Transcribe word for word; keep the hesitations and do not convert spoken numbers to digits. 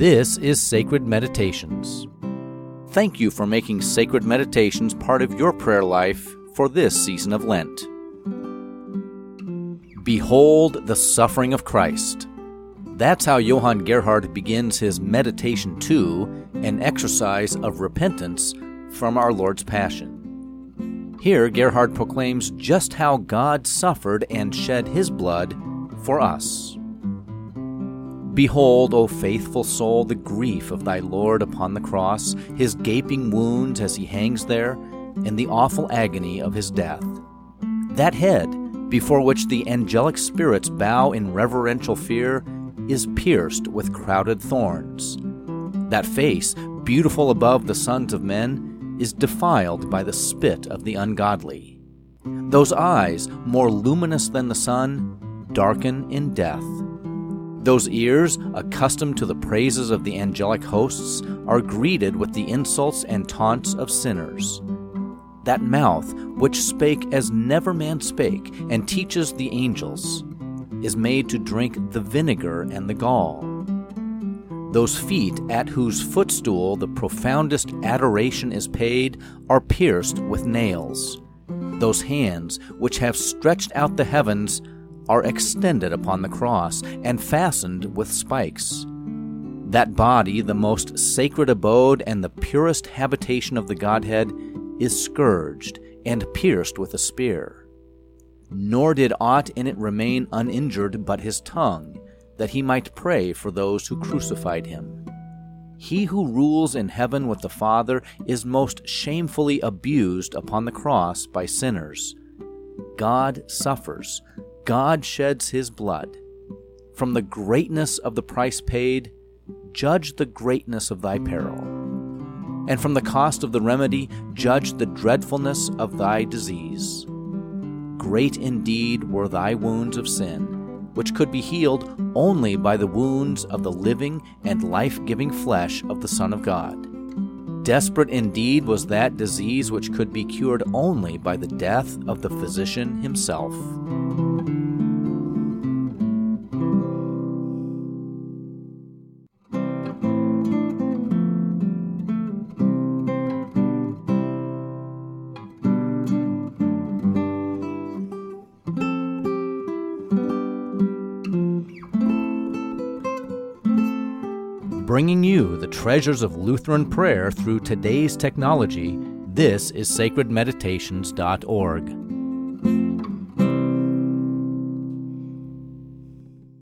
This is Sacred Meditations. Thank you for making Sacred Meditations part of your prayer life for this season of Lent. Behold the suffering of Christ. That's how Johann Gerhard begins his meditation to an exercise of repentance from our Lord's Passion. Here, Gerhard proclaims just how God suffered and shed his blood for us. Behold, O faithful soul, the grief of thy Lord upon the cross, his gaping wounds as he hangs there, and the awful agony of his death. That head, before which the angelic spirits bow in reverential fear, is pierced with crowded thorns. That face, beautiful above the sons of men, is defiled by the spit of the ungodly. Those eyes, more luminous than the sun, darken in death. Those ears, accustomed to the praises of the angelic hosts, are greeted with the insults and taunts of sinners. That mouth, which spake as never man spake, and teaches the angels, is made to drink the vinegar and the gall. Those feet, at whose footstool the profoundest adoration is paid, are pierced with nails. Those hands, which have stretched out the heavens, are extended upon the cross and fastened with spikes. That body, the most sacred abode and the purest habitation of the Godhead, is scourged and pierced with a spear. Nor did aught in it remain uninjured but his tongue, that he might pray for those who crucified him. He who rules in heaven with the Father is most shamefully abused upon the cross by sinners. God suffers. God sheds his blood. From the greatness of the price paid, judge the greatness of thy peril. And from the cost of the remedy, judge the dreadfulness of thy disease. Great indeed were thy wounds of sin, which could be healed only by the wounds of the living and life-giving flesh of the Son of God. Desperate indeed was that disease which could be cured only by the death of the physician himself. Bringing you the treasures of Lutheran prayer through today's technology, this is sacred meditations dot org.